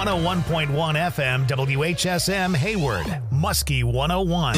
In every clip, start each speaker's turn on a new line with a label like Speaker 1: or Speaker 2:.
Speaker 1: 101.1 FM WHSM Hayward, Muskie 101.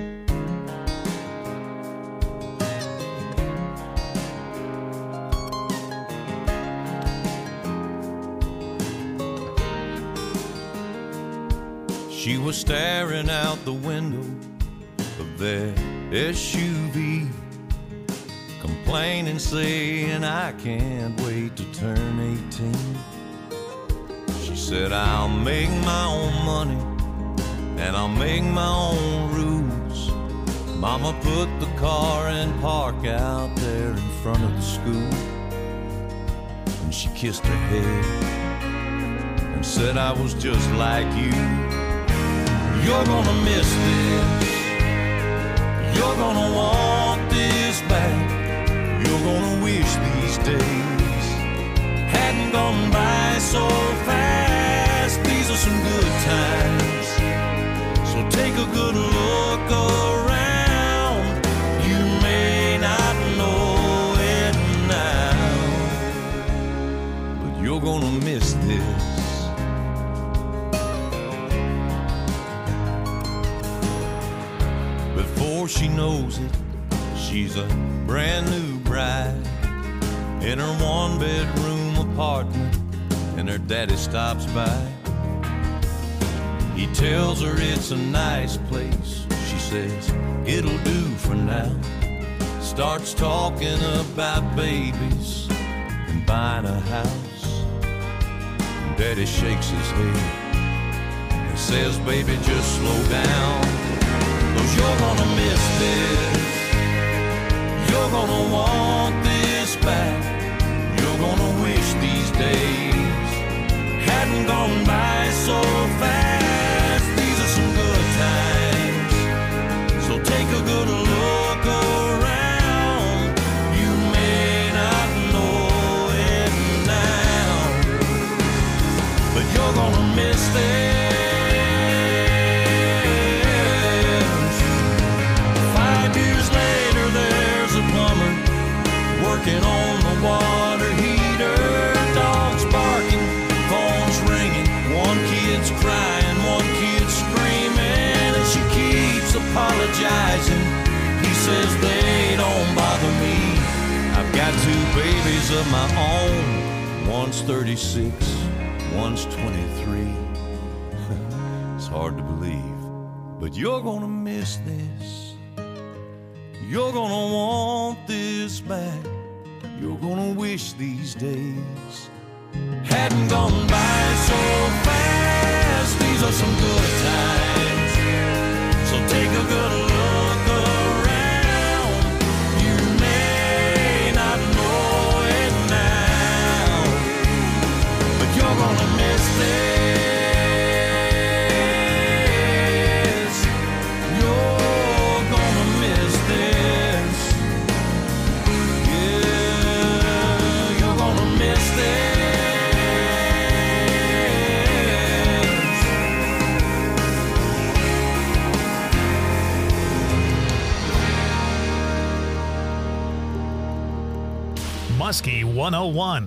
Speaker 2: She was staring out the window of their SUV, complaining, saying, I can't wait to turn 18. She said, I'll make my own money and I'll make my own rules. Mama put the car in park out there in front of the school, and she kissed her head and said, I was just like you. You're gonna miss this. You're gonna want this back. You're gonna wish these days hadn't gone by so fast. These are some good times, so take a good look around. You may not know it now, but you're gonna miss this. Before she knows it, she's a brand new bride in her one-bedroom apartment, and her daddy stops by. He tells her it's a nice place. She says, it'll do for now. Starts talking about babies and buying a house. And daddy shakes his head and says, baby, just slow down, 'cause you're gonna miss this. You're gonna want this back. You're gonna wish these days hadn't gone by so fast. These are some good times, so take a good look around. You may not know it now, but you're gonna miss this. Working on the water heater, dogs barking, phones ringing, one kid's crying, one kid's screaming, and she keeps apologizing. He says they don't bother me. I've got two babies of my own. One's 36, one's 23. It's hard to believe, but you're gonna miss this. You're gonna want this back. You're gonna wish these days hadn't gone by so fast. These are some good times, so take a good look around. You may not know it now, but you're gonna miss this. You're gonna miss this.
Speaker 1: Muskie 101.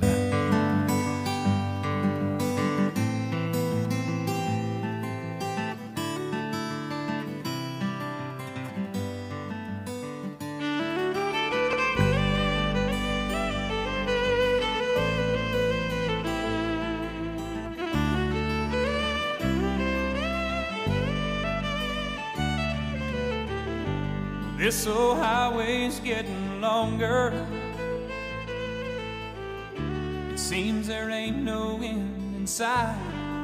Speaker 3: This old highway's getting longer. It seems there ain't no end in sight.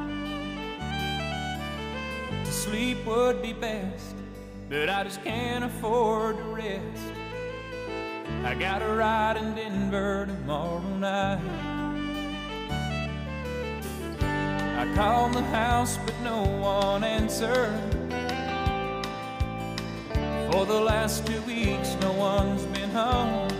Speaker 3: To sleep would be best, but I just can't afford to rest. I got a ride in Denver tomorrow night. I called the house, but no one answered. For the last 2 weeks, no one's been home.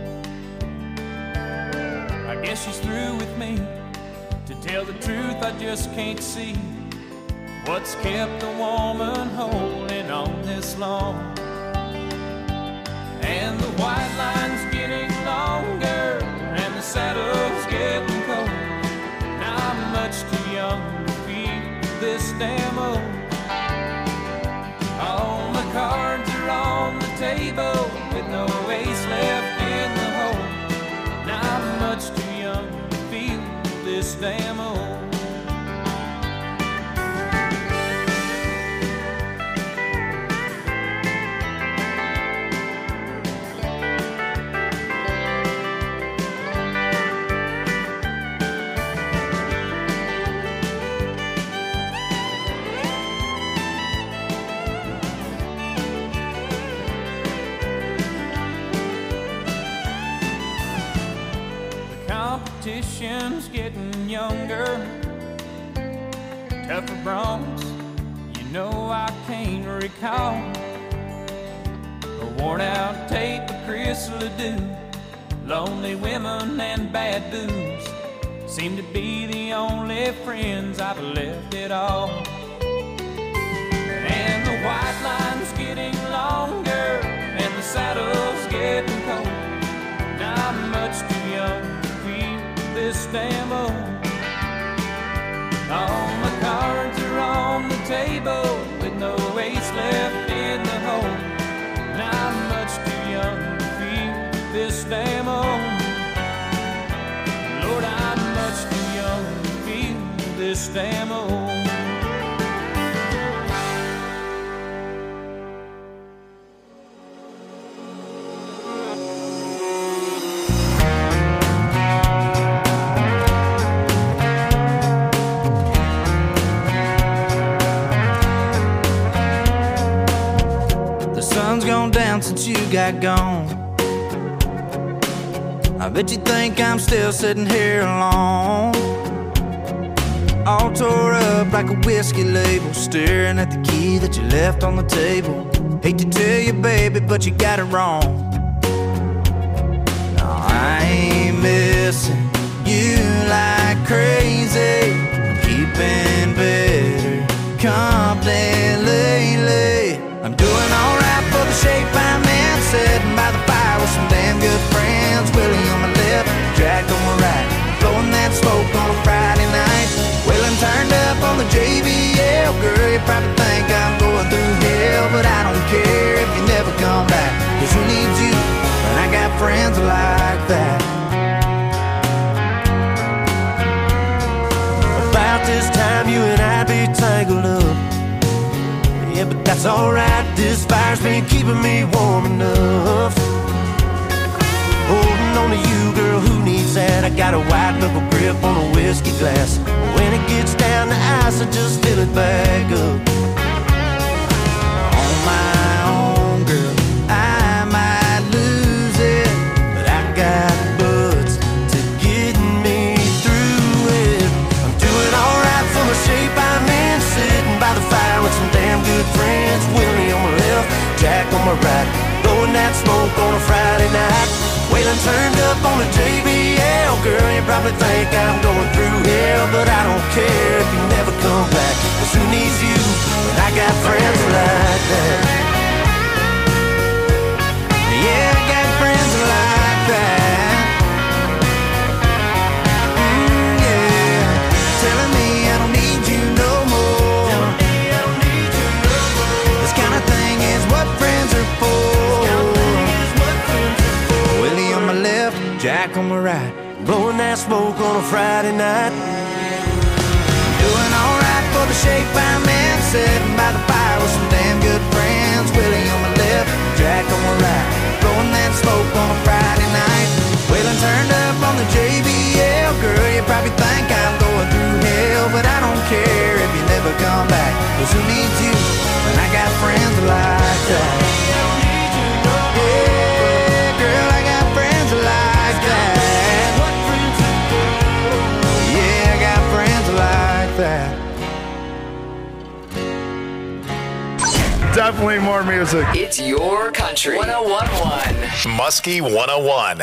Speaker 3: I guess she's through with me. To tell the truth, I just can't see what's kept a woman holding on this long. And the white line's getting longer, and the saddle's getting cold. Now I'm much too young to this damn old. All my cards are on the table with no ace left in the hole. Now I'm much too young to feel this damn old. Competition's getting younger, tougher broncs, you know I can't recall. A worn out tape of Chris Ledoux, lonely women and bad booze seem to be the only friends I've left at all. And the white line's getting longer and the saddle's getting cold. Now I'm much too young this damn old. All my cards are on the table with no ace left in the hole. Now I'm much too young to feel this damn old. Lord, I'm much too young to feel this damn old.
Speaker 4: Since you got gone, I bet you think I'm still sitting here alone, all tore up like a whiskey label, staring at the key that you left on the table. Hate to tell you, baby, but you got it wrong. No, I ain't missing you like crazy. I'm keeping better company lately. I'm doing alright for the shape I'm in, sitting by the fire with some damn good friends. Willie on my left, Jack on my right, blowing that smoke on a Friday night. Wheeling turned up on the JBL. Girl, you probably think I'm going through hell, but I don't care if you never come back, 'cause who needs you when I got friends like that?
Speaker 5: About this time you and I'd be tangled up. Yeah, but that's alright, this fire's been keeping me warm enough. Holding on to you, girl, who needs that? I got a white knuckle grip on a whiskey glass. When it gets down to ice, I just fill it back up. On my own, girl, I might lose it, but I got butts to get me through it. I'm doing alright for the shape I'm in, sitting by the fire with some damn good friends. Willie on my left, Jack on my right, blowing that smoke on a Friday night. Waylon turned up on the JBL. Girl, you probably think I'm going through hell, but I don't care if you never come back, 'cause who needs you when I got friends like that? Yeah, I got friends like that. Yeah, telling me I don't need you no more. This kind of thing is what friends are for. Willie on my left, Jack on my right, blowing that smoke on a Friday night. Doing alright for the shape I'm in, sitting by the fire with some damn good friends. Willie on my left, Jack on my right, blowing that smoke on a Friday night. Waylon turned up on the JBL. Girl, you probably think I'm going through hell, but I don't care if you never come back, 'cause who needs you when I got friends like that? Yeah, girl, I got friends like that. Yeah, I got friends like that.
Speaker 6: Definitely more music.
Speaker 7: It's your country. 101.1
Speaker 1: Muskie 101.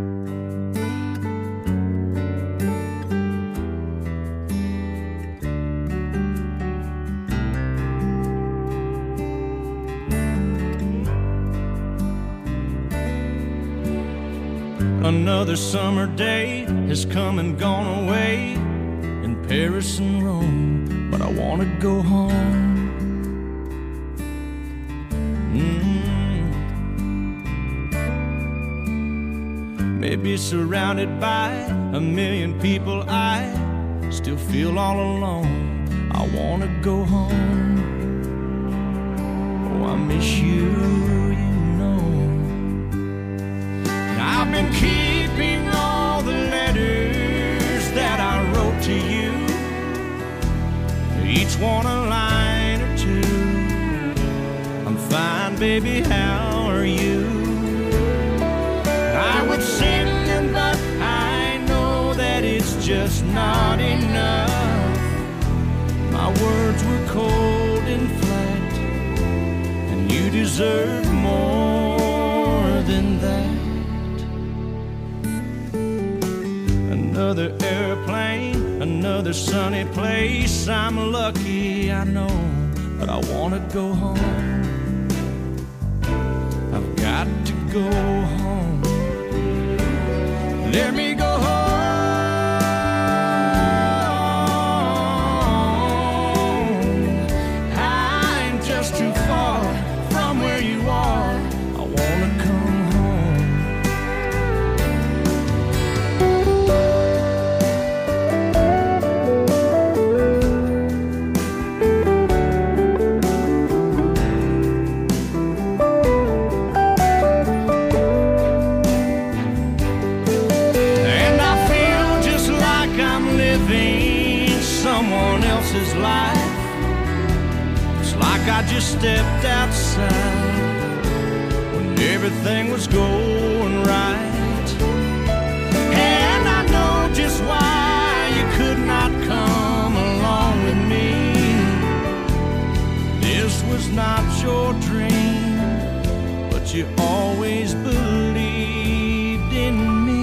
Speaker 3: Another summer day has come and gone away in Paris and Rome. but I wanna go home. Maybe surrounded by a million people, I still feel all alone. I wanna go home. Oh, I miss you, you know. And I've been keeping all the letters that I wrote to you, each one a line or two. I'm fine, baby, how are you? I would send them, but I know that it's just not enough. My words were cold and flat, and you deserve more than that. Another airplane, another sunny place. I'm lucky, I know, but I wanna go home. I've got to go home. Let me go home. I'm just too far from where you are. I wanna come home. Someone else's life. It's like I just stepped outside when everything was going right. And I know just why you could not come along with me. This was not your dream, but you always believed in me.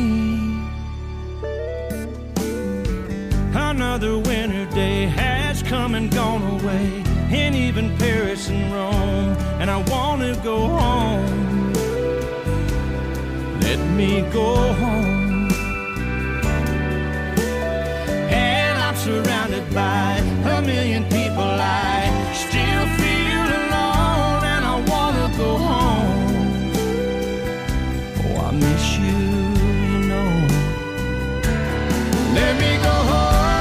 Speaker 3: Another winter day has come and gone away, and even Paris and Rome, and I wanna go home. Let me go home. And I'm surrounded by a million people. I still feel alone, and I wanna go home. Oh, I miss you, you know. Let me go home.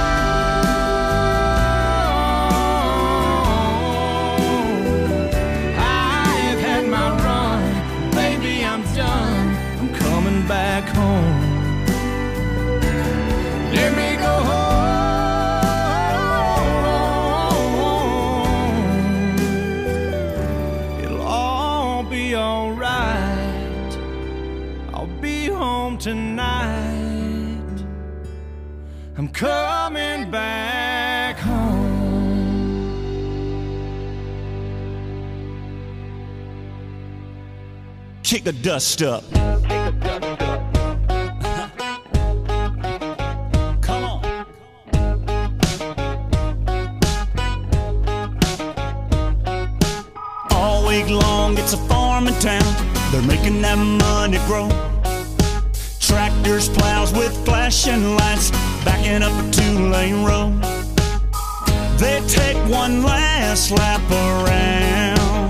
Speaker 3: Back home. Let me go home. It'll all be alright. I'll be home tonight. I'm coming back home. Kick the dust up. Long, it's a farming town. They're making that money grow. Tractors, plows with flashing lights, backing up a two-lane road. They take one last lap around.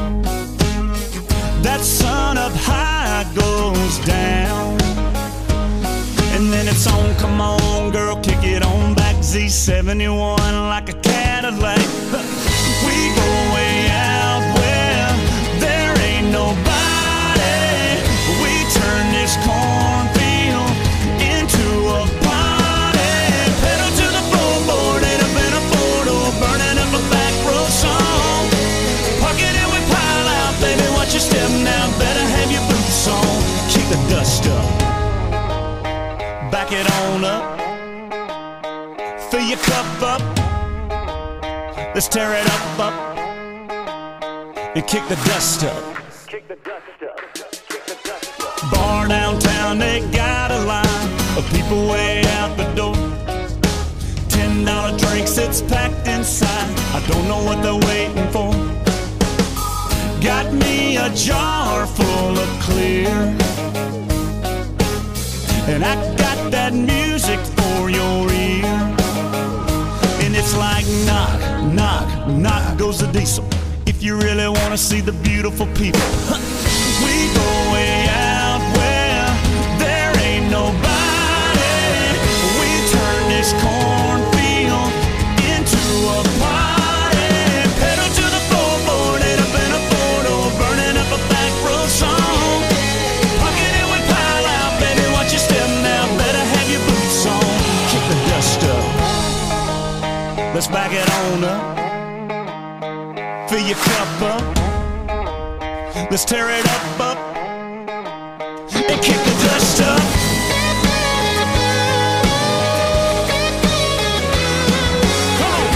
Speaker 3: That sun up high goes down, and then it's on. Come on, girl, kick it on back. Z71 like a Cadillac. We go way out where there ain't nobody. We turn this cornfield into a party. Pedal to the floorboard, ain't up in a photo, burning up a back row song. Park it and we pile out, baby, watch your step now. Better have your boots on. Kick the dust up, back it on up, fill your cup up. Let's tear it up, and kick the dust up. Bar downtown, they got a line of people way out the door. $10 drinks, it's packed inside. I don't know what they're waiting for. Got me a jar full of clear, and I got that music for your ear. And
Speaker 6: It's like knock, knock, knock goes the diesel. If you really want to see the beautiful people, we go way out where there ain't nobody. We turn this cornfield into a party. Pedal to the floorboard, head up in a photo, burning up a back road song. Pocket it with pile out, baby, watch your step now. Better have your boots on. Kick the dust up. Let's back it on up. Fill your cup up. Let's tear it up, and kick the dust up. Come on.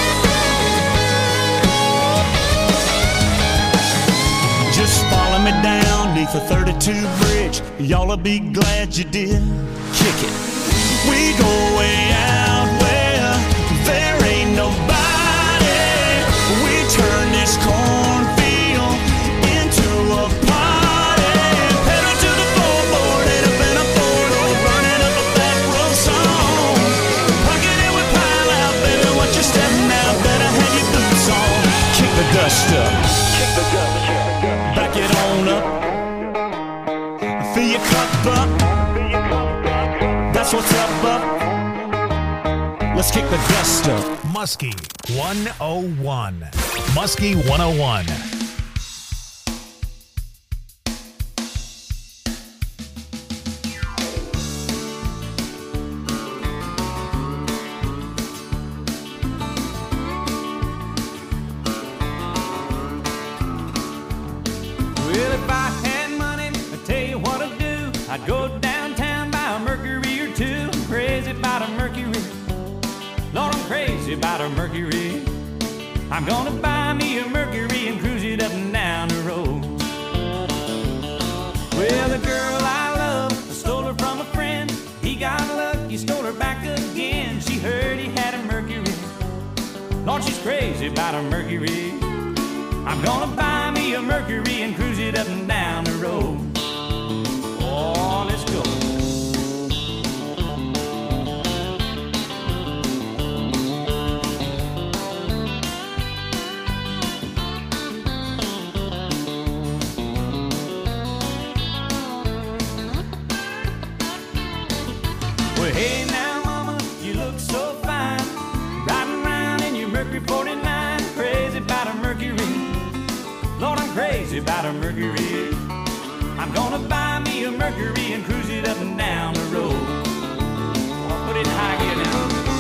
Speaker 6: Just follow me down neath the 32 bridge. Y'all'll be glad you did. Kick it. We go way out where there ain't nobody. We turn this cornfield into a party. Pedal to the floorboard, head up in a photo, burning up a back road song. Pocket it with pile out, baby, watch your step now. Better have your boots on. Kick the dust up. Back it on up. Fill your cup up. That's what's up. Let's kick the dust up.
Speaker 1: Muskie 101. Muskie 101.
Speaker 3: Well, if I had money, I'd tell you what I'd do. I'd go downtown, buy a Mercury or two. I'm crazy about a Mercury. Lord, I'm crazy about a Mercury. I'm gonna buy me a Mercury and cruise it up and down the road. Well, the girl I love, I stole her from a friend. He got lucky, stole her back again. She heard he had a Mercury. Lord, she's crazy about a Mercury. I'm gonna buy me a Mercury and cruise it up and down the road. Oh, let's go. Well, hey now, mama, you look so fine. Riding around in your Mercury 49. Crazy about a Mercury. Lord, I'm crazy about a Mercury. I'm gonna buy me a Mercury and cruise it up and down the road. I'll put it in high gear now.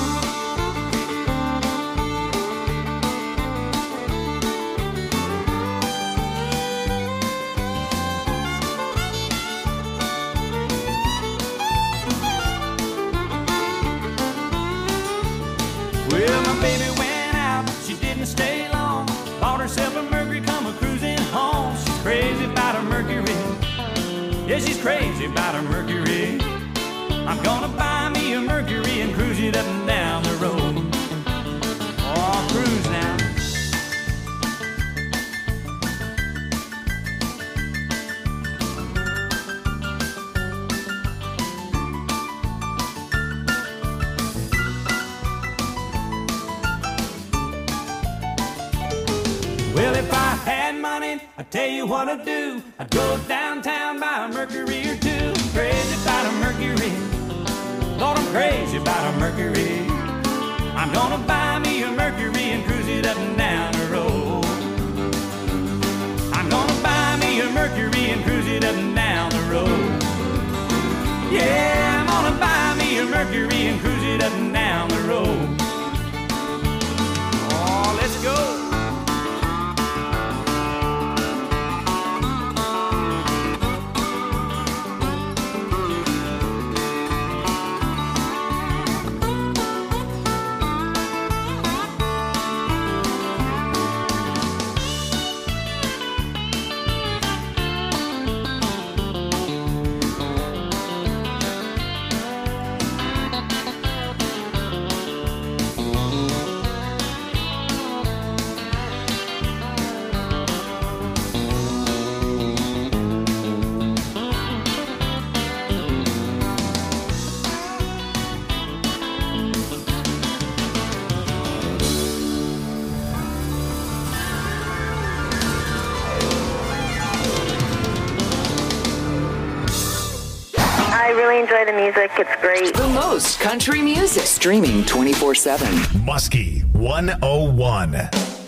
Speaker 3: Well, my baby went out, she didn't stay long. Bought herself a Mercury, come a cruising home. She's crazy about a Mercury. Yeah, she's crazy about a Mercury. I'm gonna buy me a Mercury and cruise it up and down the road. Oh, cruise now. Well, if I had money, I'd tell you what I'd do. I'd go downtown, buy a Mercury or two. Crazy about a Mercury. Lord, I'm crazy about a Mercury. I'm gonna buy me a Mercury and cruise it up and down the road. I'm gonna buy me a Mercury and cruise it up and down the road. Yeah, I'm gonna buy me a Mercury and cruise it up and down the road. Oh, let's go.
Speaker 8: really enjoy the music. It's great.
Speaker 7: The most country music. Streaming 24/7.
Speaker 1: Muskie 101.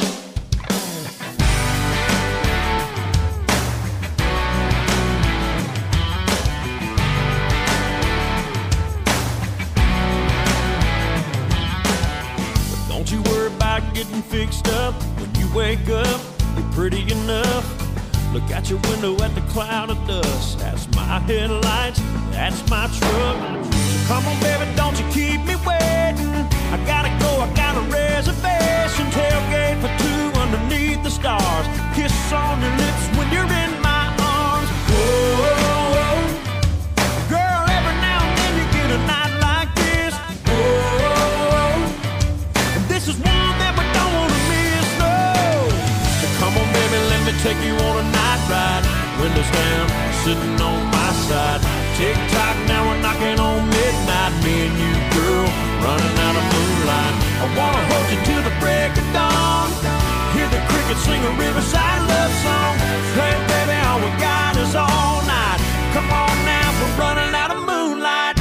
Speaker 6: Don't you worry about getting fixed up. When you wake up, you're pretty enough. Look out your window at the cloud of dust. That's my headlights, that's my truck. So come on, baby, don't you keep me waiting. I gotta go, I got a reservation. Tailgate for two underneath the stars. Kiss on your lips when you're in my arms. Whoa, girl, every now and then you get a night like this. Whoa, and this is one that we don't wanna miss, no. So come on, baby, let me take you on a night ride. Windows down, sitting on my side. Tick-tock, now we're knocking on midnight. Me and you, girl, running out of moonlight. I wanna hold you till the break of dawn. Hear the crickets sing a riverside love song. Hey, baby, all we got is all night. Come on now, we're running out of moonlight.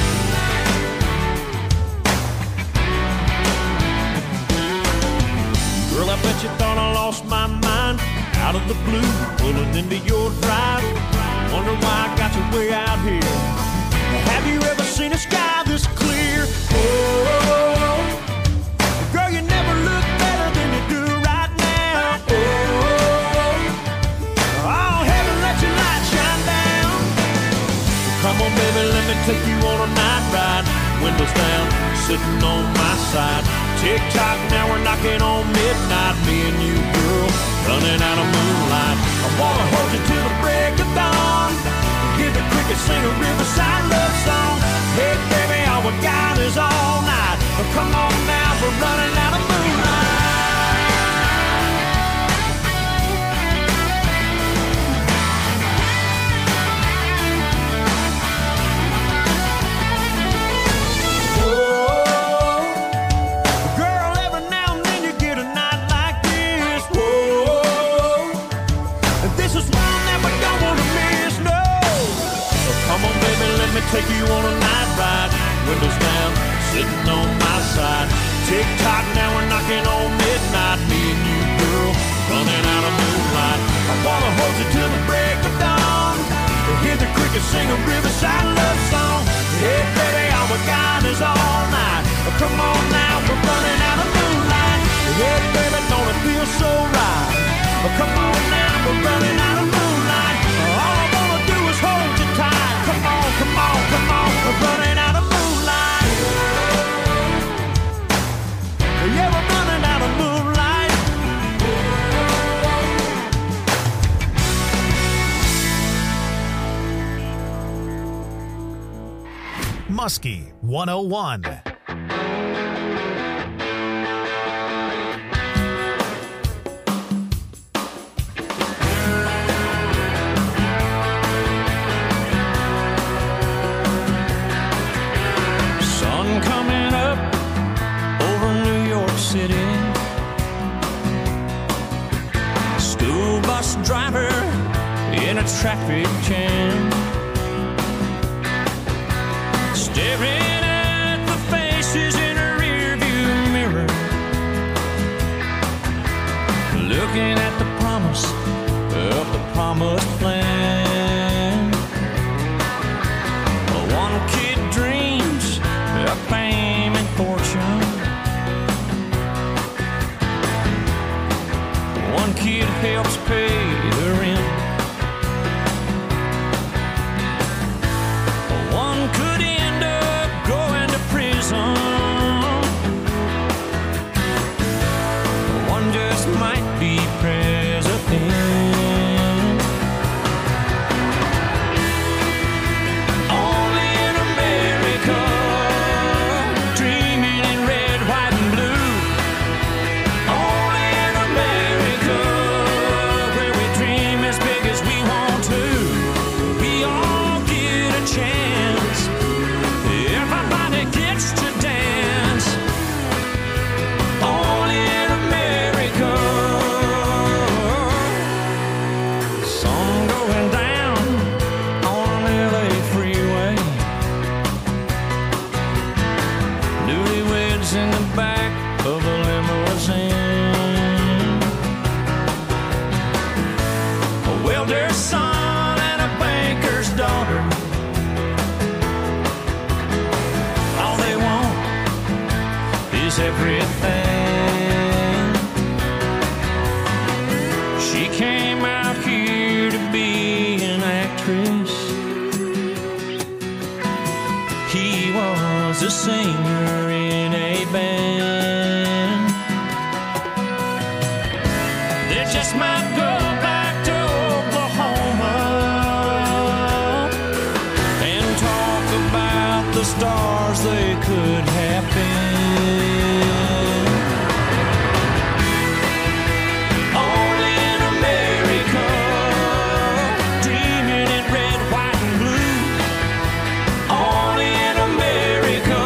Speaker 6: Girl, I bet you thought I lost my mind. Out of the blue, pulling into your drive. Wonder why I got you way out here. Have you ever seen a sky this clear? Oh, girl, you never look better than you do right now. Oh, heaven, let your light shine down. Come on, baby, let me take you on a night ride. Windows down, sitting on my side. Tick-tock, now we're knocking on midnight. Me and you, girl, running out of moonlight. I wanna hold you till the break of dawn. Hear the crickets sing a riverside love song. Hey, baby, all we got is all night. Come on now, we're running out of moonlight. Take you on a night ride, windows down, sitting on my side. Tick-tock, now we're knocking on midnight. Me and you, girl, running out of moonlight. I wanna hold you till the break of dawn. Hear the crickets sing a riverside love song. Hey, baby, all we got is all night. Come on now, we're running out of moonlight. Hey, baby, don't it feel so right? Come on now, we're running out of moonlight. All I wanna do is hold you tight. Come on, come on, come on, we're running out of moonlight. Yeah, we're running out of moonlight.
Speaker 1: Muskie 101.
Speaker 3: Driver in a traffic jam, staring at the faces in a rearview mirror, looking at the promise of the promised plan. One kid dreams of fame and fortune. One kid helps pay the rent. One could end up going to prison. One just might be president. Only in America, dreaming in red, white, and blue. Only in America, where we
Speaker 6: banker's son and a banker's daughter. All they want is everything. She came out here to be an actress. He was a singer in a band. They just might go back to Oklahoma and talk about the stars they could have been. Only in America, dreaming in red, white, and blue. Only in America.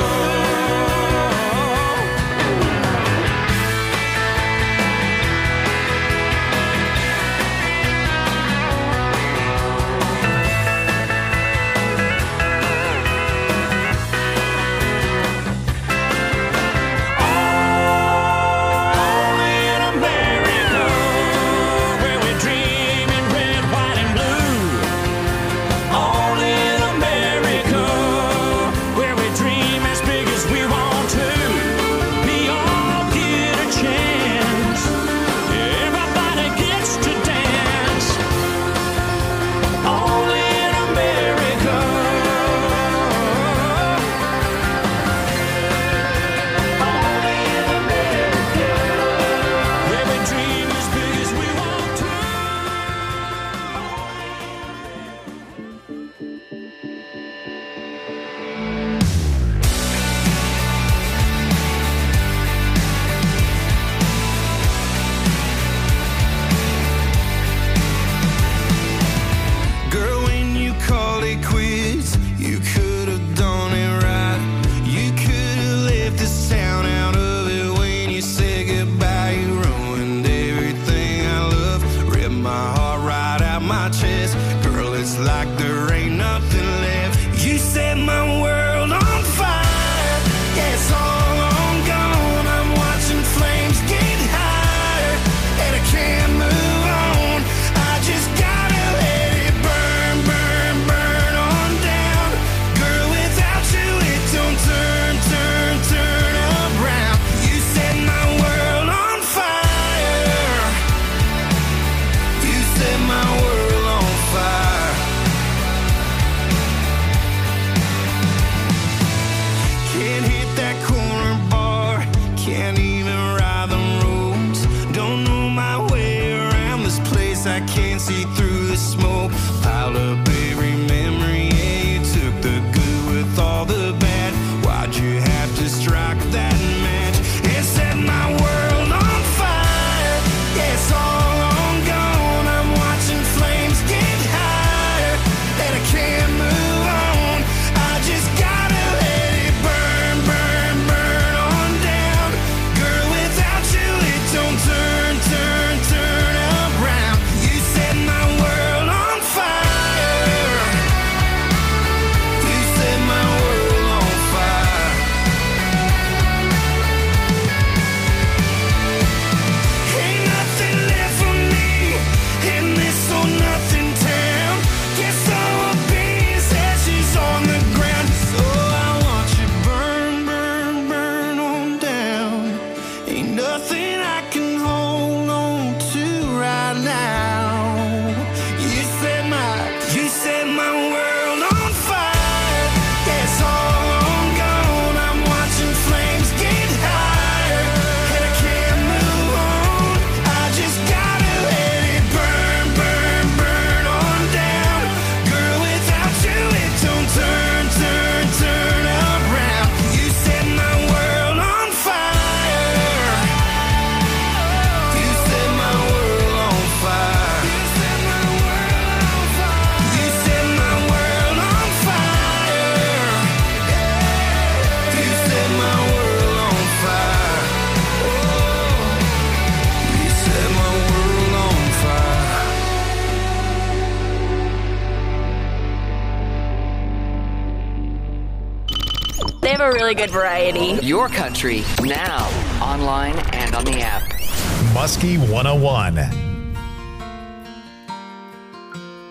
Speaker 9: They have a really good variety.
Speaker 7: Your country, now, online and on the app.
Speaker 1: Muskie 101.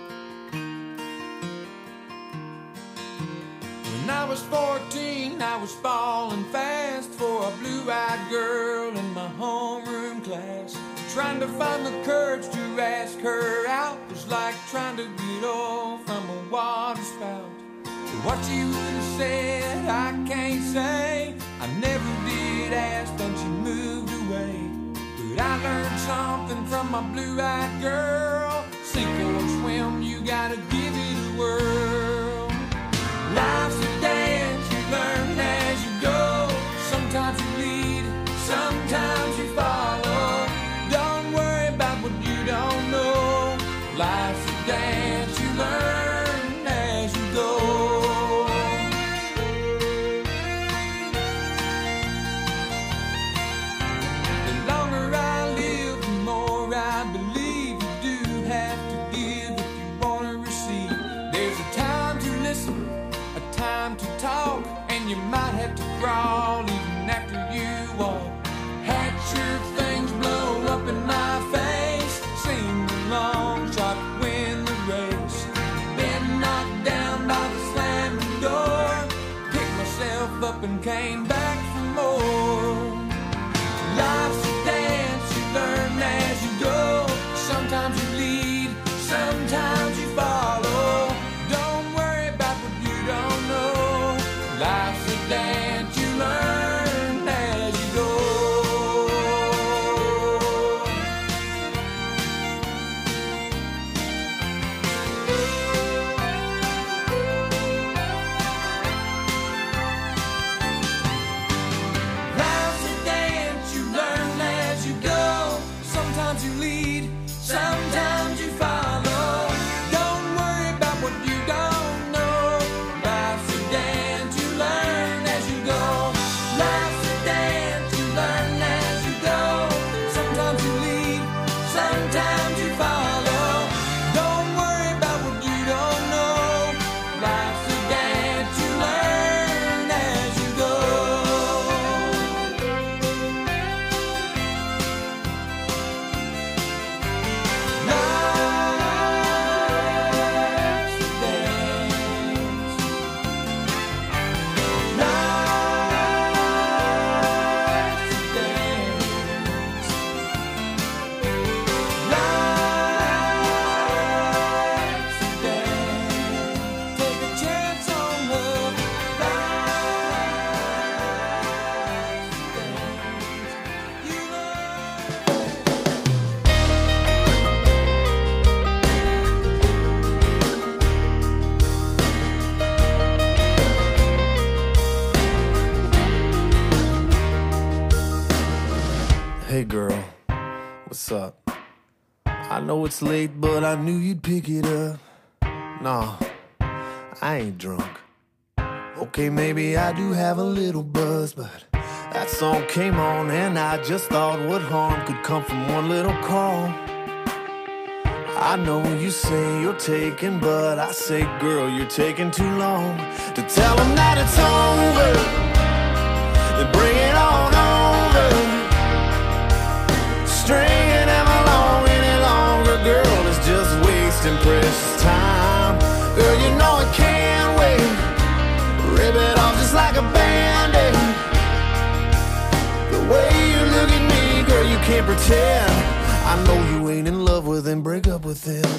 Speaker 3: was falling fast for a blue-eyed girl in my homeroom class. Trying to find the courage to ask her out was like trying to get off from a water spout. What you would have said, I can't say. I never did ask, then she moved away. But I learned something from my blue-eyed girl. Sink or swim, you gotta give it a whirl. Life's a dance, you learn as you go. Sometimes you lead, sometimes you follow. Don't worry about what you don't know. Life's a dance, you learn as you go. You might have to crawl even after you walk. Had your things blow up in my face. Seemed a long shot to win the race. Been knocked down by the slamming door. Picked myself up and came back for more. Life's a dance, you learn as you go. Sometimes you lead, sometimes you follow. Don't worry about what you don't know. Life's a dance, you learn as you go. Life's a dance, you learn as you go. Sometimes you lead, sometimes you follow. Don't worry about what you don't know. Life's a dance, you learn as you go. Life's a dance, you learn as you go. Sometimes you lead, sometimes you follow. Don't worry about what you don't know. Life's a dance, you learn as you go.
Speaker 5: Hey girl, what's up? I know it's late, but I knew you'd pick it up. Nah, I ain't drunk. Okay, maybe I do have a little buzz, but that song came on and I just thought what harm could come from one little call. I know you say you're taking, but I say, girl, you're taking too long to tell them that it's over. Then bring it on over. Stringing them along any longer, girl, is just wasting precious time. Girl, you know it can't wait. Rip it off just like a band-aid. The way you look at me, girl, you can't pretend. I know you ain't in love with him, break up with him.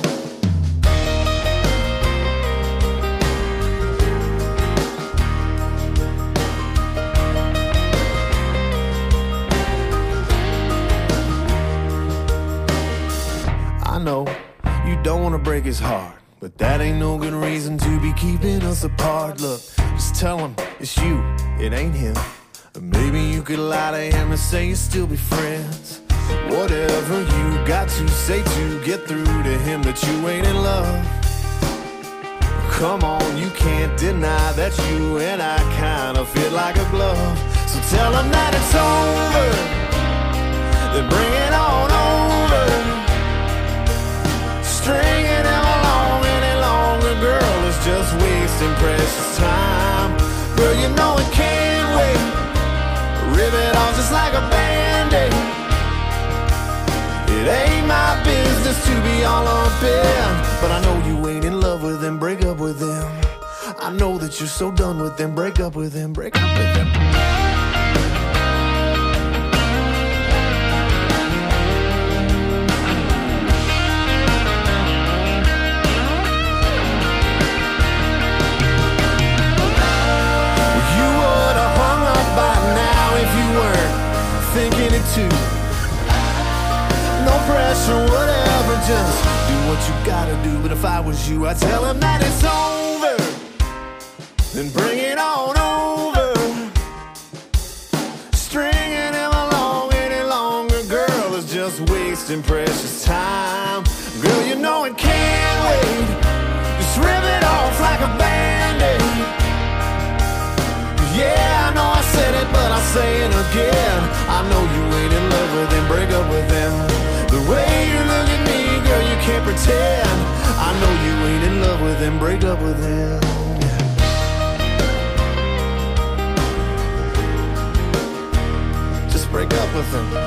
Speaker 5: I know you don't want to break his heart, but that ain't no good reason to be keeping us apart. Look, just tell him it's you, it ain't him. Or maybe you could lie to him and say you still be friends. Whatever you got to say to get through to him that you ain't in love. Come on, you can't deny that you and I kinda fit like a glove. So tell him that it's over, then bring it on over. Stringing him along any longer, girl, is just wasting precious time. Girl, you know it can't wait. Rip it off just like a band-aid. It ain't my business to be all up in, but I know you ain't in love with him, break up with him. I know that you're so done with them. Break up with them, break up with them. You would have hung up by now if you weren't thinking it too. No pressure, whatever, just do what you gotta do. But if I was you, I'd tell him that it's over, then bring it on over. Stringing him along any longer, girl, is just wasting precious time. Girl, you know it can't wait. Just rip it off like a Band-Aid. Yeah, I know I said it, but I'll say it again. I know you ain't in love with him, break up with him. The way you look at me, girl, you can't pretend. I know you ain't in love with him, break up with him. Just break up with him.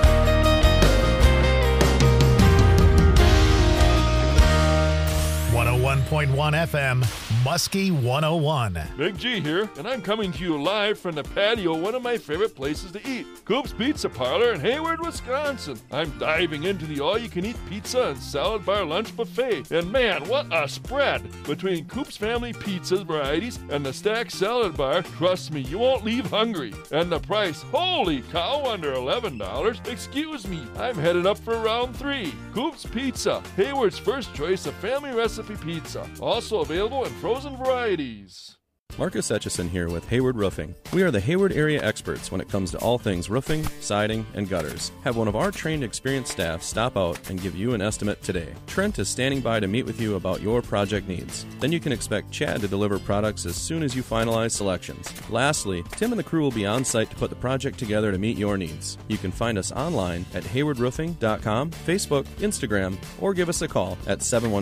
Speaker 1: 101.1 FM, Muskie 101.
Speaker 10: Big G here, and I'm coming to you live from the patio, one of my favorite places to eat, Coop's Pizza Parlor in Hayward, Wisconsin. I'm diving into the all-you-can-eat pizza and salad bar lunch buffet, and man, what a spread! Between Coop's family pizza varieties and the stacked salad bar, trust me, you won't leave hungry. And the price, holy cow, under $11. Excuse me, I'm headed up for round 3. Coop's Pizza, Hayward's first choice of family recipe pizza, also available in frozen varieties.
Speaker 11: Marcus Etchison here with Hayward Roofing. We are the Hayward area experts when it comes to all things roofing, siding, and gutters. Have one of our trained, experienced staff stop out and give you an estimate today. Trent is standing by to meet with you about your project needs. Then you can expect Chad to deliver products as soon as you finalize selections. Lastly, Tim and the crew will be on site to put the project together to meet your needs. You can find us online at haywardroofing.com, Facebook, Instagram, or give us a call at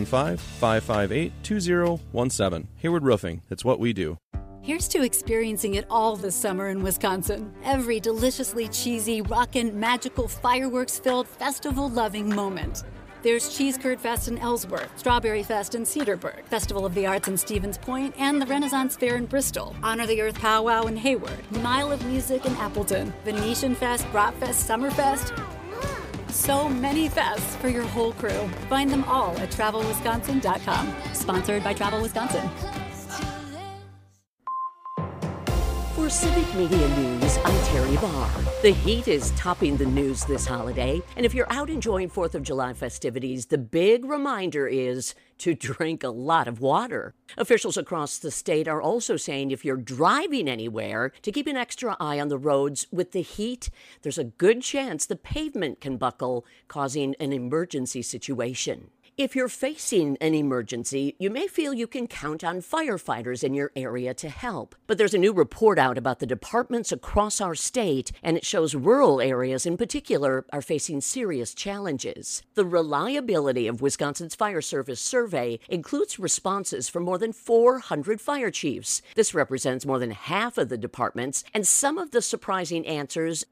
Speaker 11: 715-558-2017. Hayward Roofing, it's what we do.
Speaker 12: Here's to experiencing it all this summer in Wisconsin. Every deliciously cheesy, rockin', magical, fireworks-filled, festival-loving moment. There's Cheese Curd Fest in Ellsworth, Strawberry Fest in Cedarburg, Festival of the Arts in Stevens Point, and the Renaissance Fair in Bristol, Honor the Earth Powwow in Hayward, Mile of Music in Appleton, Venetian Fest, Bratfest, Summerfest. So many fests for your whole crew. Find them all at TravelWisconsin.com. Sponsored by Travel Wisconsin.
Speaker 13: For Civic Media News, I'm Terry Barr. The heat is topping the news this holiday, and if you're out enjoying 4th of July festivities, the big reminder is to drink a lot of water. Officials across the state are also saying if you're driving anywhere, to keep an extra eye on the roads. With the heat, there's a good chance the pavement can buckle, causing an emergency situation. If you're facing an emergency, you may feel you can count on firefighters in your area to help. But there's a new report out about the departments across our state, and it shows rural areas in particular are facing serious challenges. The reliability of Wisconsin's Fire Service survey includes responses from more than 400 fire chiefs. This represents more than half of the departments, and some of the surprising answers: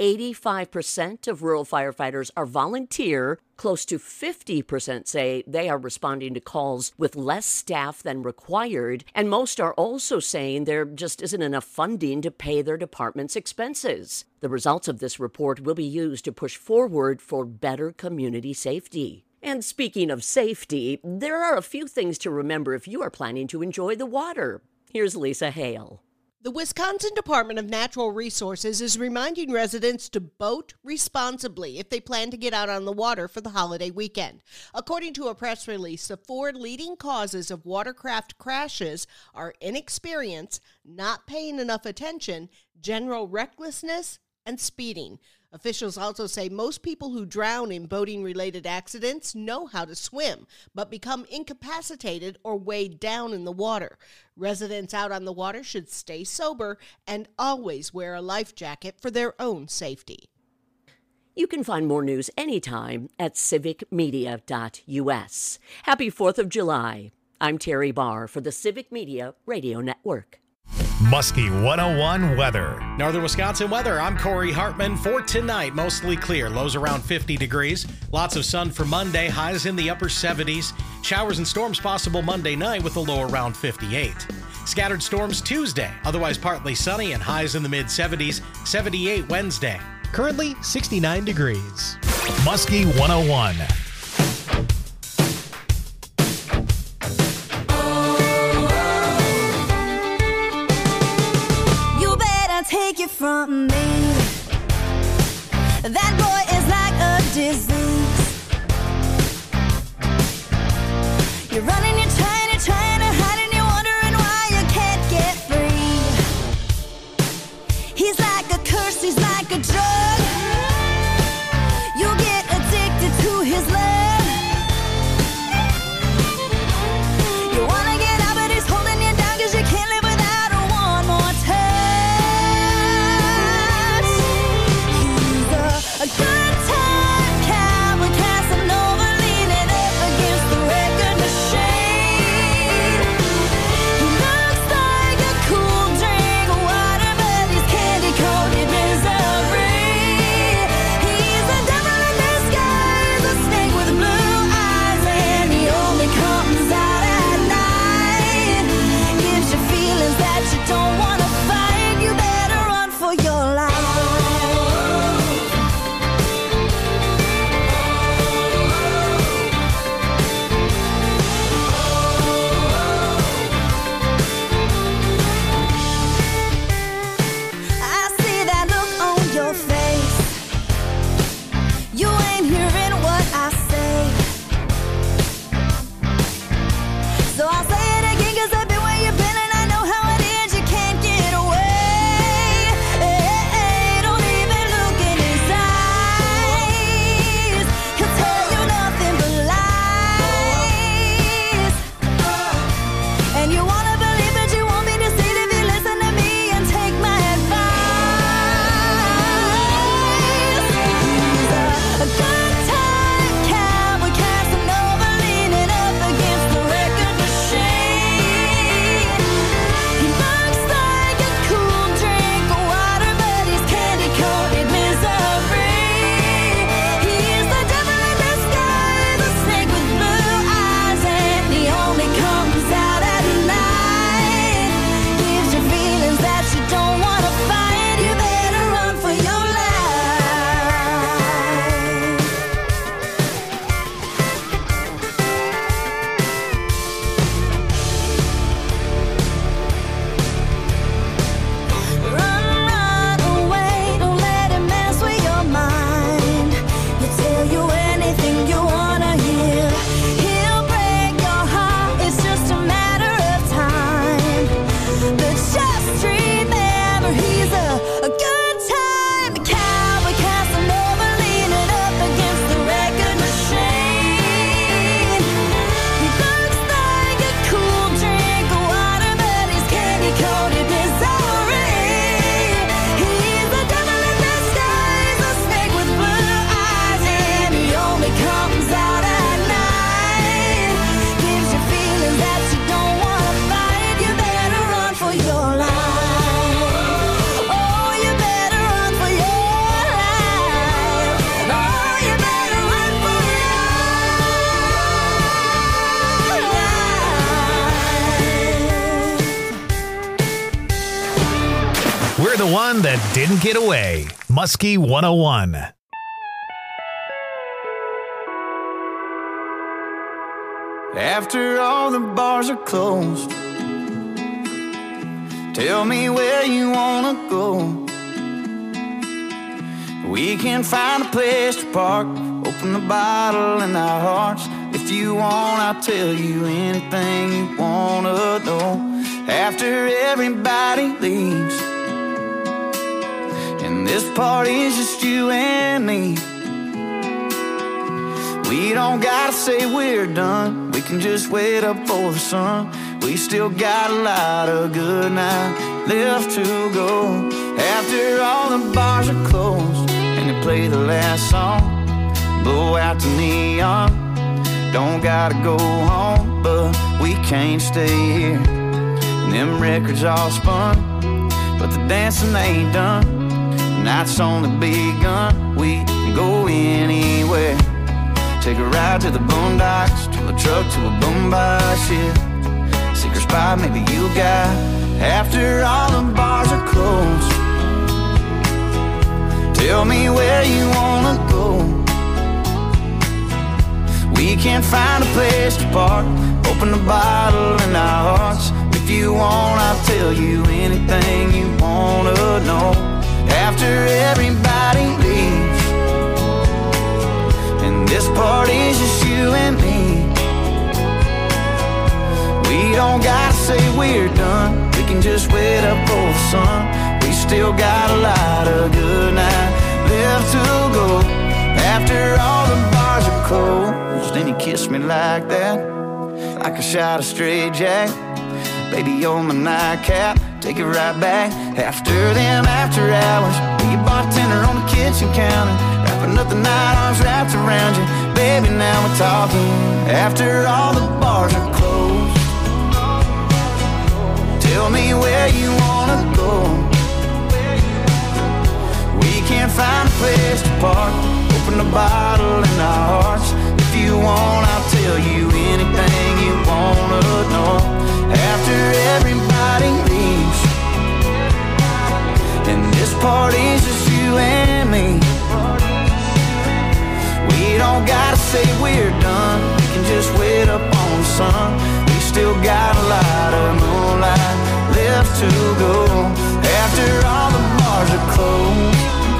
Speaker 13: 85% of rural firefighters are volunteer. Close to 50% say they are responding to calls with less staff than required, and most are also saying there just isn't enough funding to pay their department's expenses. The results of this report will be used to push forward for better community safety. And speaking of safety, there are a few things to remember if you are planning to enjoy the water. Here's Lisa Hale.
Speaker 14: The Wisconsin Department of Natural Resources is reminding residents to boat responsibly if they plan to get out on the water for the holiday weekend. According to a press release, the 4 leading causes of watercraft crashes are inexperience, not paying enough attention, general recklessness, and speeding. Officials also say most people who drown in boating-related accidents know how to swim, but become incapacitated or weighed down in the water. Residents out on the water should stay sober and always wear a life jacket for their own safety.
Speaker 13: You can find more news anytime at civicmedia.us. Happy 4th of July. I'm Terry Barr for the Civic Media Radio Network.
Speaker 1: Muskie 101 weather.
Speaker 15: Northern Wisconsin weather. I'm Corey Hartman. For tonight, mostly clear. Lows around 50 degrees. Lots of sun for Monday. Highs in the upper 70s. Showers and storms possible Monday night with a low around 58. Scattered storms Tuesday, otherwise partly sunny and highs in the mid-70s, 78 Wednesday.
Speaker 16: Currently 69 degrees.
Speaker 1: Muskie 101.
Speaker 17: You better take it from me. That boy is like a disease. You're running, you're trying to hide, and you're wondering why you can't get free. He's like a curse, he's like a drug. You'll get addicted to his love. You wanna get out, but he's holding you down, 'cause you can't live without one more touch. He's a good time cowboy, Casanova, leaning up against the record machine. He looks like a cool drink of water, but he's candy-coated misery. He's the devil in disguise, a snake with blue eyes, and he only comes out at night. Gives you feelings that you don't want to fight. You better run for your life. I see that look on your face. You ain't hearing what I say. So I'll say it again, 'cause I've been where you've been, and I know how it is. You can't get away. Don't even look in his eyes. He'll tell you nothing but lies. And you wanna believe, but you won't be deceived if you listen to me and take my advice. He's a good time cowboy, Casanova, leaning up against the record machine. He looks like a cool drink of water, but he's candy-coated misery. He's the devil in disguise, a snake with blue eyes, and he only comes out at night. Gives you feelings that you don't want to fight. You better run for your life. Run away, don't let him mess with your mind. He'll tell you anything you wanna hear. He'll break your heart, it's just a matter of time. But just remember, he's a good time cowboy, Casanova, leaning up against the record machine. He looks like a cool drink of water, but he's candy-coated misery. He's the devil in disguise, a snake with blue eyes, and he only comes out at night. Gives you feelings that you don't want to fight. You better run for your life. Oh, you better run for your life. Oh, you better run for your life.
Speaker 1: We're the one that didn't get away. Muskie 101.
Speaker 4: After all the bars are closed, tell me where you wanna go. We can find a place to park, open the bottle in our hearts. If you want, I'll tell you anything you wanna know. After everybody leaves, and this party's just you and me, we don't gotta say we're done. We can just wait up for the sun. We still got a lot of good night left to go. After all the bars are closed and they play the last song, blow out the neon. Don't gotta go home, but we can't stay here. And them records all spun, but the dancing ain't done. The night's only begun. We can go anywhere. Take a ride to the boondocks, to a truck, to a boombox, yeah. secret spot maybe you got after all the bars are closed. Tell me where you wanna go. We can't find a place to park. Open the bottle in our hearts. If you want, I'll tell you anything you wanna know. After everybody leaves and this party's just you and me, we don't gotta say we're done. We can just wait up for the sun. We still got a lot of good night left to go. After all the bars are closed, then you kiss me like that, like a shot of straight jack. Baby, you're my nightcap, take it right back. After them after hours, be a bartender on the kitchen counter, wrapping up the night, arms wrapped around you. Baby, now we're talking. After all the bars are closed, tell me where you wanna go. We can't find a place to park. Open the bottle in our hearts. If you want, I'll tell you anything you wanna know. After everybody leaves and this party's just you and me, we don't gotta say we're done. We can just wait up on the sun. We still got a lot of moonlight left to go. After all the bars are closed,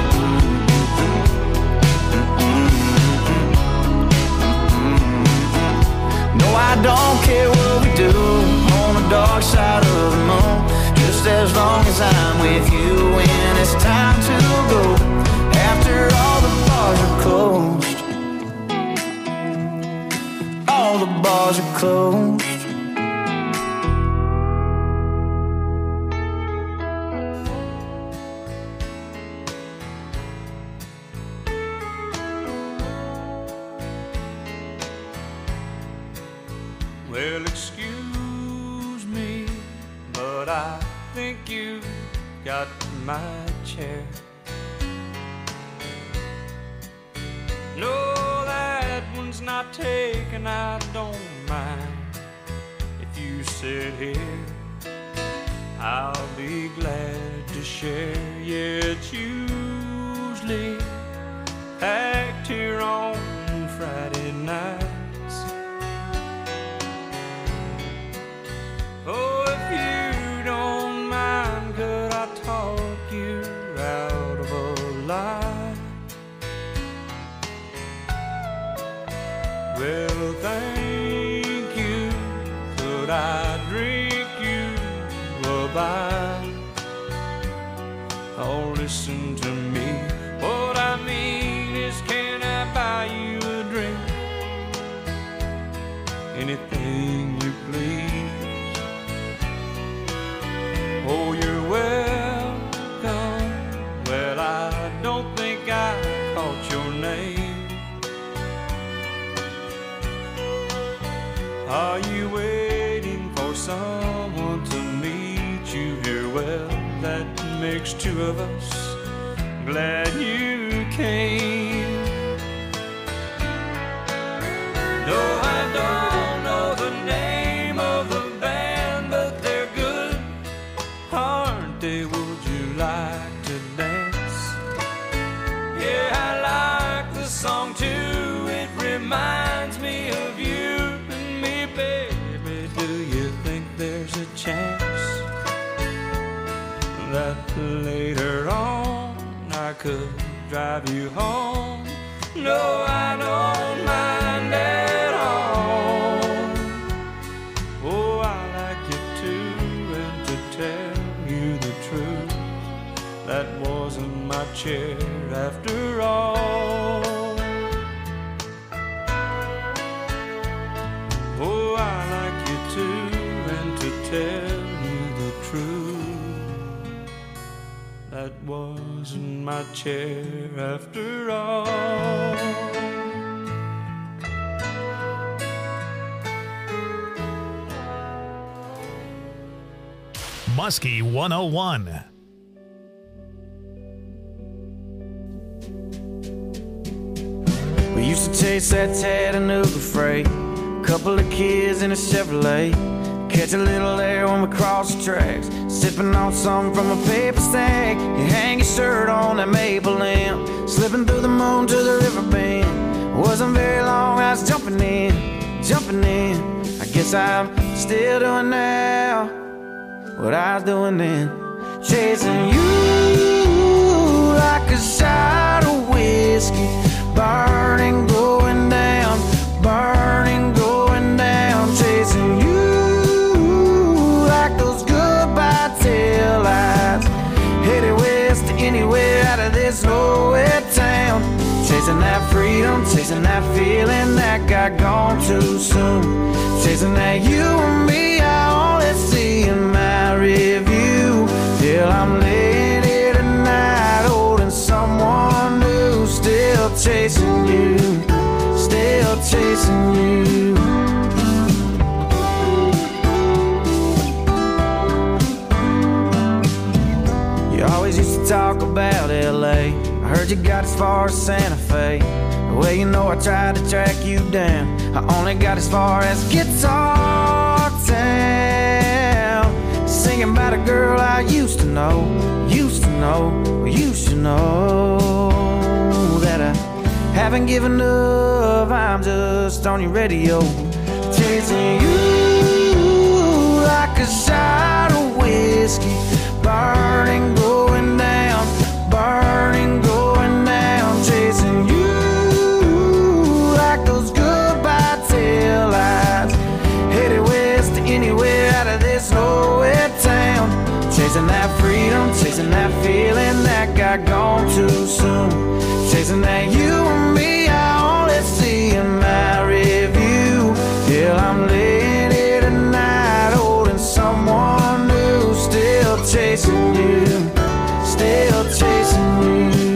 Speaker 4: I don't care what we do on the dark side of the moon, just as long as I'm with you when it's time to go. After all the bars are closed, all the bars are closed.
Speaker 3: Well, excuse me, but I think you got my chair. No, that one's not taken, I don't mind. If you sit here, I'll be glad to share. Yeah, it's usually packed here on Friday night. Oh, if you don't mind, could I talk you out of a lie? Well, thank you. Could I drink you a bite? Oh, listen to me. What I mean is, can I buy you a drink? Anything you please. Oh, you're welcome. Well, I don't think I caught your name. Are you waiting for someone to meet you here? Well, that makes two of us. Glad you came. No, I don't know the name of the band, but they're good, aren't they? Would you like to dance? Yeah, I like the song too. It reminds me of you and me, baby. Do you think there's a chance that later on I could drive you home? No, I don't mind at all. Oh, I like you too, and to tell you the truth, that wasn't my chair after all. Oh, I like you too, and to tell you the truth, that wasn't my chair after all.
Speaker 1: Muskie 101.
Speaker 4: We used to chase that Chattanooga freight, couple of kids in a Chevrolet, Catch a little air when we cross the tracks. Sipping on something from a paper sack. You hang your shirt on that maple limb. Slipping through the moon to the river bend. Wasn't very long, I was jumping in. I guess I'm still doing now what I was doing then. Chasing you like a shot of whiskey. Burning, going down. Burning, going down. Chasing you like those goodbye tail lights. Headed west to anywhere out of this nowhere town. Chasing that freedom, chasing that feeling that got gone too soon. Chasing that you and me, I only see in my review. Till I'm laying here tonight, holding someone new. Still chasing you, still chasing you. You always used to talk about LA. I heard you got as far as Santa Fe. Well, you know I tried to track you down. I only got as far as Guitar Town. Singing about a girl I used to know. You should know that I haven't given up. I'm just on your radio. Chasing you like a shot of whiskey. Burning, going down. Burning, going down. Chasing you like those goodbye tail lights. Headed west to anywhere out of this nowhere town. Chasing that freedom, chasing that feeling that got gone too soon. Chasing that you and me, I only see in my review. Till I'm laying here tonight, holding someone new. Still chasing you, still chasing you.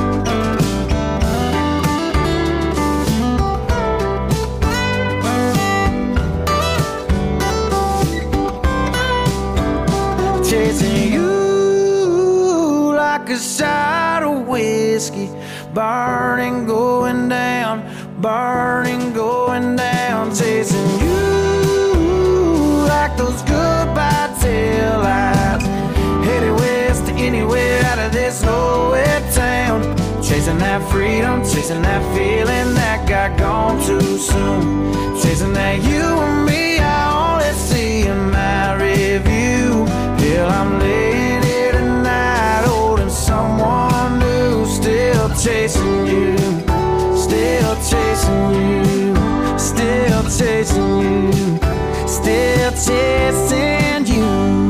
Speaker 4: Chasing you like a shot of whiskey. Burning, going down. Burning, going down. Chasing you like those goodbye tail lights. Headed west to anywhere out of this nowhere town. Chasing that freedom, chasing that feeling that got gone too soon. Chasing that you and me, I only see in my review. Till I'm laying here tonight, holding someone new. Still chasing you, still chasing you, still chasing you, still chasing you.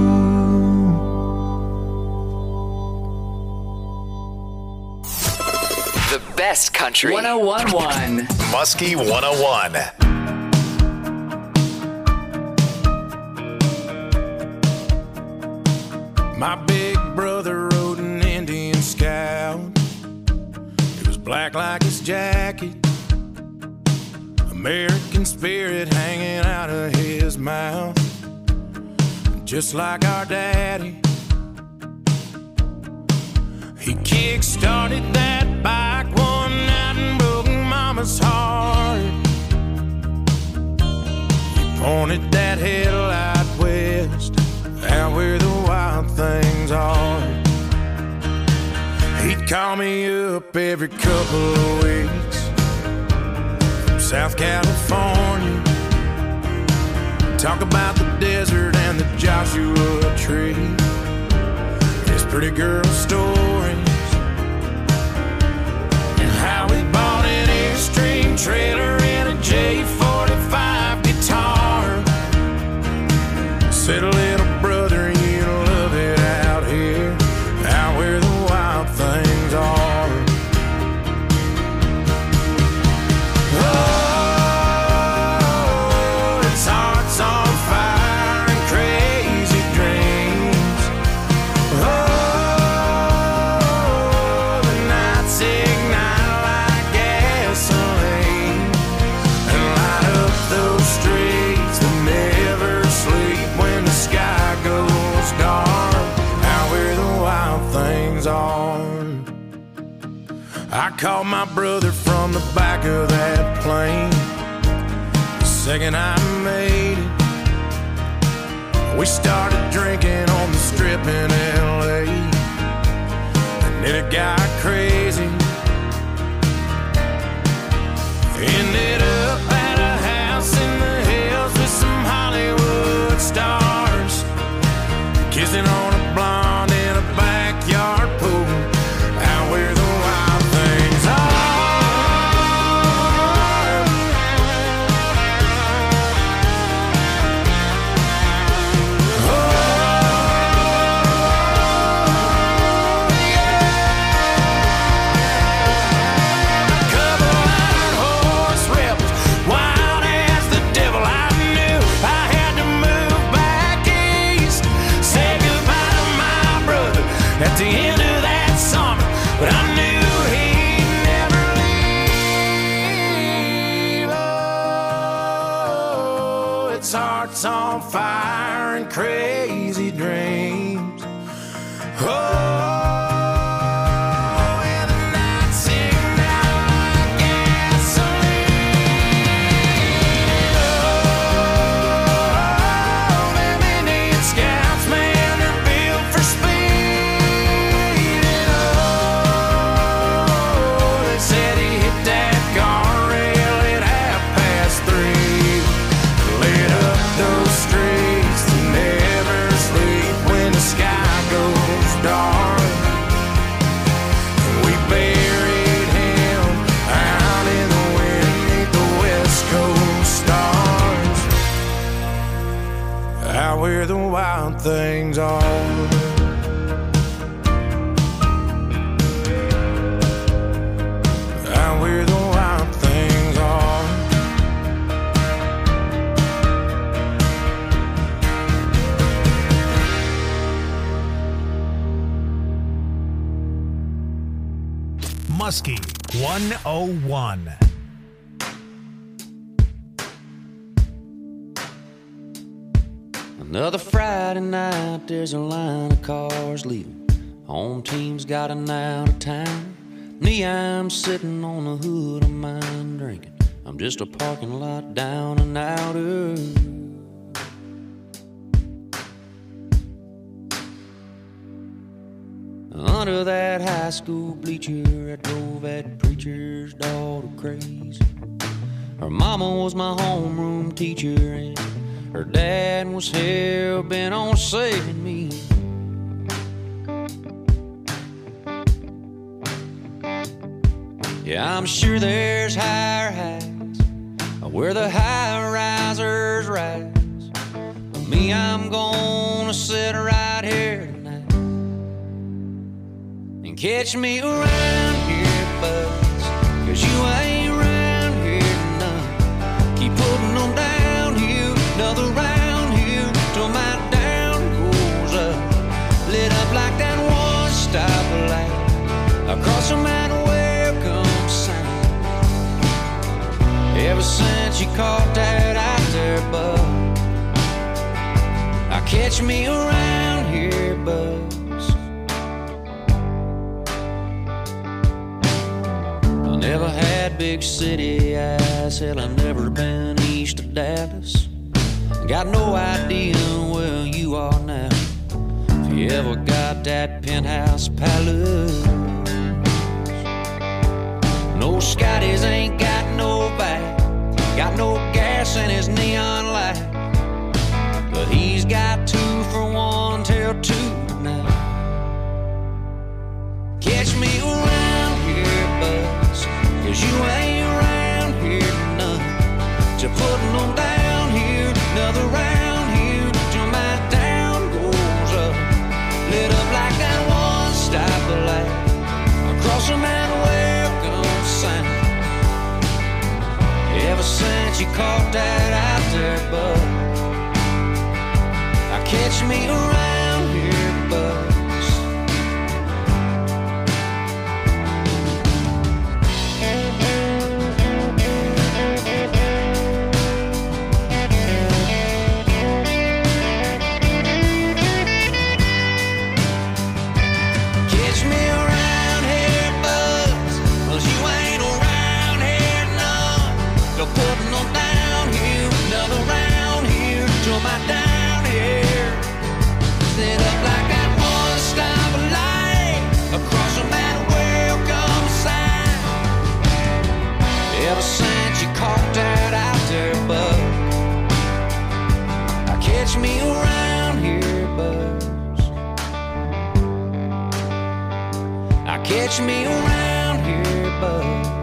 Speaker 7: The best country. 101.1.
Speaker 1: Muskie 101.
Speaker 18: My big brother rode an Indian Scout. It was black like his jacket. American spirit hanging out of his mouth. Just like our daddy. He kick-started that bike one night and broke Mama's heart. He pointed that headlight west, out where the wild things are. He'd call me up every couple of weeks from South California. Talk about the desert and the Joshua Tree, his pretty girl stories, and how he bought an Airstream trailer and a J45 guitar. Said, little brother, you'll love it out here, out where the wild things are. Oh, its heart's on fire and crazy dreams. Oh, the nights ignite like gasoline and light up those streets that never sleep when the sky goes dark, out where the wild things are. I called my brother from the back of that plane the second I made it. We started drinking on the strip in LA, and then it got crazy. Ended up at a house in the hills with some Hollywood stars, kissing on a blonde in a backyard pool, out where the wild things are. At the end of that summer, but I knew he'd never leave. Oh, its heart's on fire and crazy dreams. Oh. Where the wild things are. Out where the wild things are.
Speaker 1: Muskie 101.
Speaker 19: Another Friday night, there's a line of cars leaving. Home team's got an out of town. Me, I'm sitting on the hood of mine drinking. I'm just a parking lot down and outer. Under that high school bleacher, I drove that preacher's daughter crazy. Her mama was my homeroom teacher, and her dad was hell-bent on saving me. Yeah, I'm sure there's higher heights where the high-risers rise. But me, I'm gonna sit right here tonight and catch me around here, buzz, 'cause you ain't around here tonight. Keep putting them down here, another round here, till my down goes up. Lit up like that one-stop light across from that welcome sign. Ever since you caught that out there, bud, I catch me around here, buzz. I never had big city eyes, hell, I've never been east of Dallas. Got no idea where you are now, if you ever got that penthouse palace. No Scotties ain't got no back, got no gas in his neon light, but he's got 2 for 1 till 2 tonight. Catch me around here, buzz, 'cause you ain't around here none. To putting them down here, another round here, till my down goes up. Lit up like that one-stop light across from that welcome sign. Ever since you caught that out there, bud, I catch me around here, buzz. Putting them down here, another round here, till my down here. catch me around here, Buzz. I catch me around here, Buzz.